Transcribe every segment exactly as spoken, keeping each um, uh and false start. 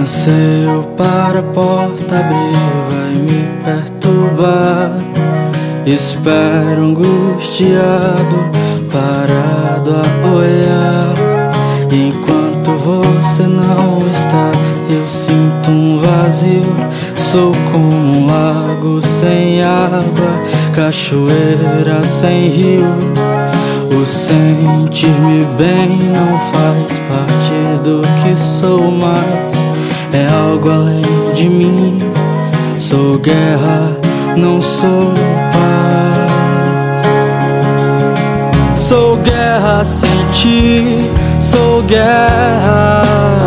Anseio para a porta abrir, vai me perturbar. Espero angustiado, parado a olhar. Enquanto você não está, eu sinto um vazio. Sou como um lago sem água, cachoeira sem rio. O sentir-me bem não faz parte do que sou mais. É algo além de mim. Sou guerra, não sou paz. Sou guerra sem ti, sou guerra.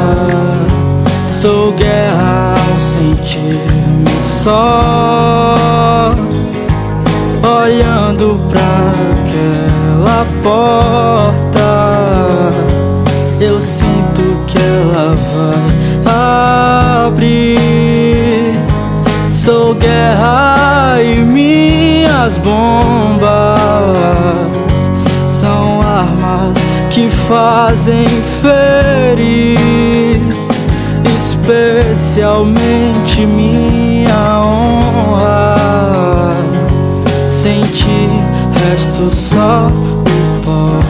Sou guerra ao sentir-me só, olhando pra aquela porta. Eu sinto que ela vai abrir. Sou guerra e minhas bombas são armas que fazem ferir, especialmente minha honra. Sem ti resto só o pó.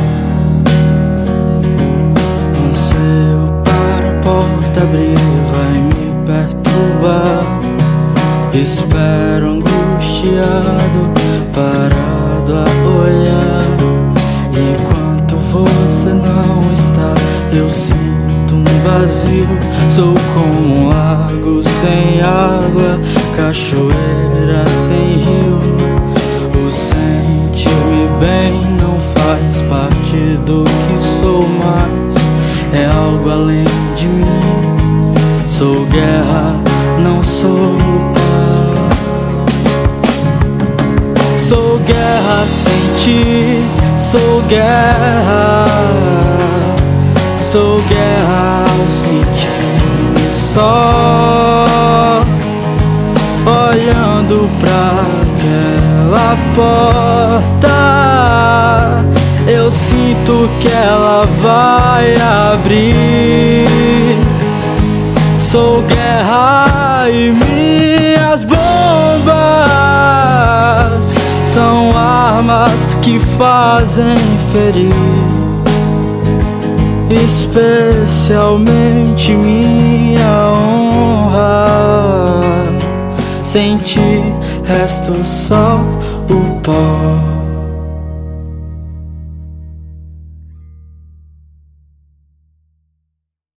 Anseio para a porta abrir, vai me perturbar. Espero angustiado, parado a olhar. Enquanto você não está, eu sinto um vazio. Sou como um lago sem água, cachoeira sem rio. O sentir-me bem não faz parte do que sou mais. É algo além de mim. Sou guerra, não sou paz. Sou guerra sem ti, sou guerra. Sou guerra ao sentir-me só, olhando pra aquela porta. Eu sinto que ela vai abrir. Sou guerra e minhas bombas são armas que fazem ferir, especialmente minha honra. Sem ti resto só o pó.